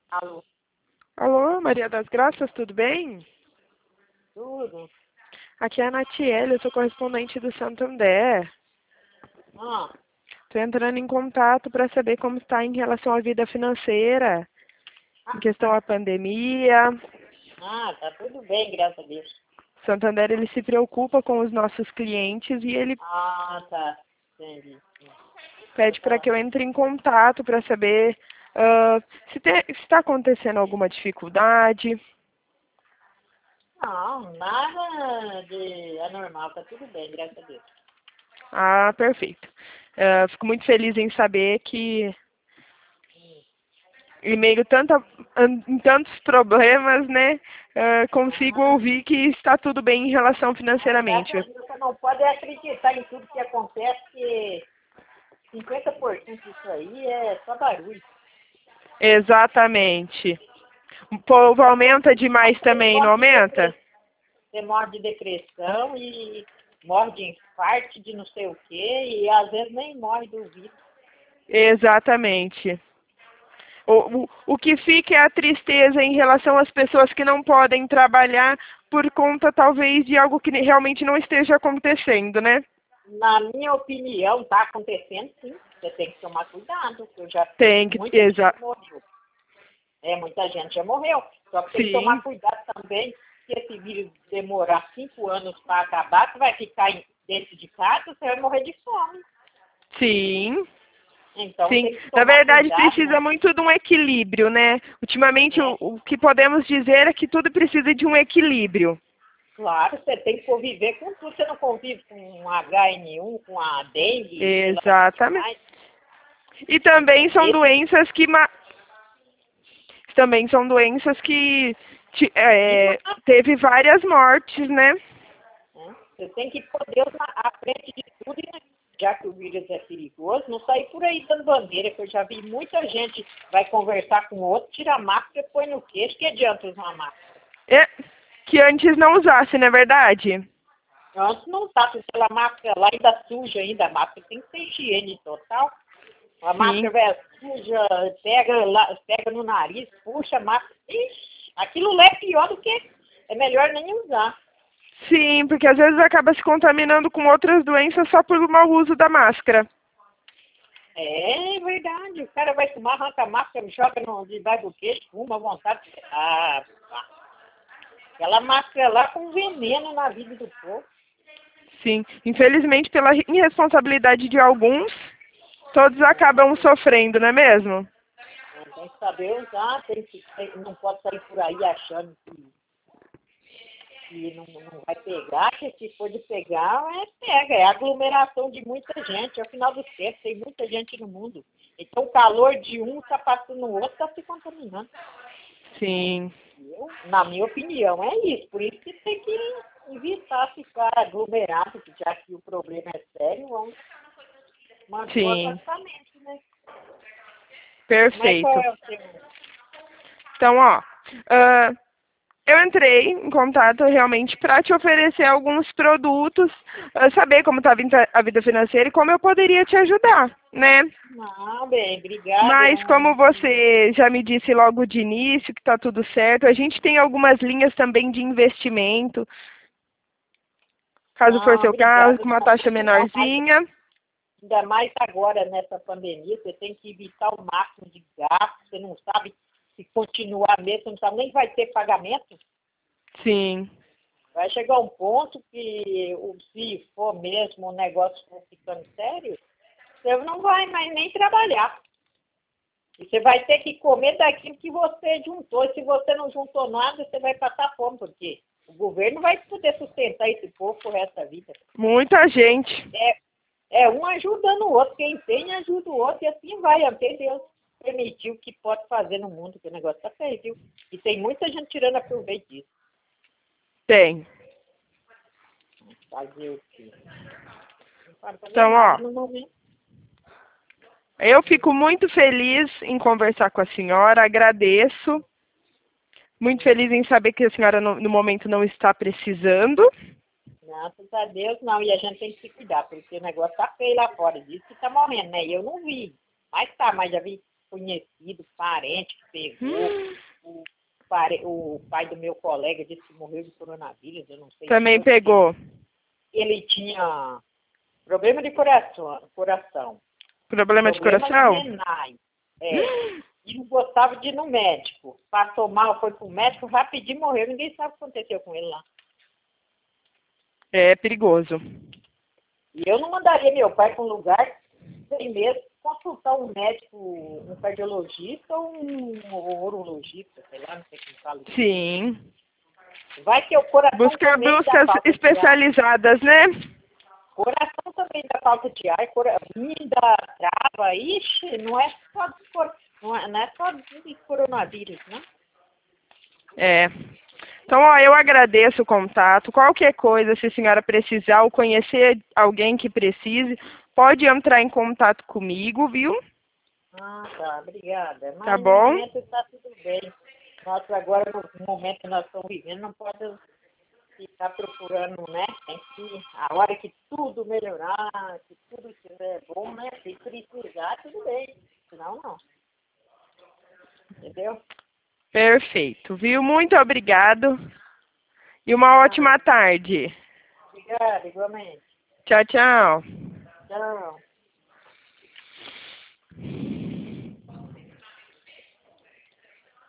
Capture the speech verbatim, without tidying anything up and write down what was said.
Alô, Alô, Maria das Graças, tudo bem? tudo? Aqui é a Natiele, eu sou correspondente do Santander. Ah, Estou entrando em contato para saber como está em relação à vida financeira, em questão à pandemia. ah, tá tudo bem, graças a Deus. O Santander ele se preocupa com os nossos clientes e ele Ah, tá. Entendi. Eu pede para tava... que eu entre em contato para saber ah, se está acontecendo alguma dificuldade. Não, nada de anormal, tá tudo bem, graças a Deus. Ah, perfeito. Ah, fico muito feliz em saber que em meio tanta, em tantos problemas, né, uh, consigo Ah, ouvir que está tudo bem em relação ah, graças financeiramente. a Deus, você não pode acreditar em tudo que acontece, que cinquenta por cento disso aí é só barulho. Exatamente. O povo aumenta demais Você também, não morre de aumenta? depressão, você morre de depressão e morre de infarto, de não sei o quê, e às vezes nem morre do vírus. Exatamente. O, o, o que fica é a tristeza em relação às pessoas que não podem trabalhar por conta, talvez, de algo que realmente não esteja acontecendo, né? Na minha opinião, está acontecendo sim. Você tem que tomar cuidado, porque eu já Tem que... muita gente Exa morreu. É, muita gente já morreu. Só que tem que tomar sim, cuidado também, se esse vírus demorar cinco anos para acabar, você vai ficar em- dentro de casa, você vai morrer de fome. sim. Então Sim, tem que na tomar verdade cuidado, precisa né? muito de um equilíbrio, né? Ultimamente o, É, o que podemos dizer é que tudo precisa de um equilíbrio. claro, você tem que conviver com tudo. Você não convive com H N um, com a dengue, sei lá o que Exatamente. mais. E também Então, são esse doenças que ma- também são doenças que ti- vírus, é, teve várias mortes, né? né? Você tem que pôr Deus na à frente de tudo, né? Já que o vírus é perigoso, não sair por aí dando bandeira, que eu já vi muita gente vai conversar com o outro, tira a máscara e põe no queixo, que adianta usar uma máscara? É, que antes não usasse, não é verdade? Antes não tá com aquela máscara lá ainda suja ainda, a máscara tem que ter higiene total. A Sim. máscara vai suja, pega, lá, pega no nariz, puxa a máscara. Ixi, aquilo lá é pior do que, é melhor nem usar. Sim, porque às vezes acaba se contaminando com outras doenças só pelo mau uso da máscara. É verdade, o cara vai fumar, arranca a máscara, joga no, debaixo do queixo, fuma à vontade. Ah, pá. Aquela máscara lá com veneno na vida do povo. Sim, infelizmente pela irresponsabilidade de alguns, todos acabam sofrendo, não é mesmo? É, tem que saber usar, tem que, tem- não pode sair por aí achando que, que não, não vai pegar, que se for de pegar, é pega, é aglomeração de muita gente. Afinal dos tempos, tem muita gente no mundo. Então o calor de um está passando no outro, está se contaminando. Sim, Eu, na minha opinião, é isso. Por isso que tem que evitar ficar aglomerado, que já que o problema é sério, vamos manter o sim, afastamento, né? Mas qual perfeito. é o seu? Então, ó, ah, eu entrei em contato realmente para te oferecer alguns produtos, ah, saber como está a vida financeira e como eu poderia te ajudar, né? Não, bem, obrigada. Eu Mas como não, você já me disse logo de início que está tudo certo, a gente tem algumas linhas também de investimento, caso for não, seu caso, obrigada. com uma Não, taxa não, mas menorzinha. ainda mais agora nessa pandemia, você tem que evitar o máximo de gasto. Você não sabe se continuar mesmo, você não sabe nem se vai ter pagamento. Sim, Vai chegar um ponto que, o- se for mesmo o negócio for ficando sério, você não vai mais nem trabalhar. E você vai ter que comer daquilo que você juntou. E se você não juntou nada, você vai passar fome, porque o governo vai poder sustentar esse povo por resto da vida. muita gente. É, é um ajudando o outro. Quem tem ajuda o outro e assim vai. Até Deus permitiu que pode fazer no mundo, que o negócio está feio, viu? E tem muita gente tirando a proveito disso. Tem. Fazer o quê? Não pode fazer Então, nada ó, no momento. eu fico muito feliz em conversar com a senhora, agradeço. Muito feliz em saber que a senhora no, no momento não está precisando. Graças a Deus, não. E a gente tem que se cuidar, porque o negócio tá feio lá fora. Diz que tá morrendo, né? E eu não vi. Mas tá, mas já vi. conhecido, parente que pegou. O, pare, o pai do meu colega disse que morreu de coronavírus, eu não sei. Também pegou. Ele tinha problema de coração. coração Problema de coração? Renais, é. E não gostava de ir no médico. Passou mal, foi pro médico, rapidinho morreu. Ninguém sabe o que aconteceu com ele lá. É perigoso. E eu não mandaria meu pai para um lugar sem mesmo consultar um médico, um cardiologista ou um urologista, sei lá, não sei como fala. Sim. Vai que o coração buscar buscas especializadas, né? Coração também dá falta de ar, cora... rim dá trava, ixi, não é só de, cor... não é, não é só de coronavírus, né? É. Então, ó, eu agradeço o contato. Qualquer coisa, se a senhora precisar ou conhecer alguém que precise, pode entrar em contato comigo, viu? Ah, tá, obrigada. Mas tá no bom? momento está tudo bem. Nós agora, no momento que nós estamos vivendo, não pode ficar procurando, né? Tem que, a hora que tudo melhorar, que tudo estiver bom, né? Se precisar, tudo bem. Senão, não. Entendeu? Perfeito, viu? Muito obrigado. E uma Ah, ótima tarde. obrigada, igualmente. Tchau, tchau. Tchau.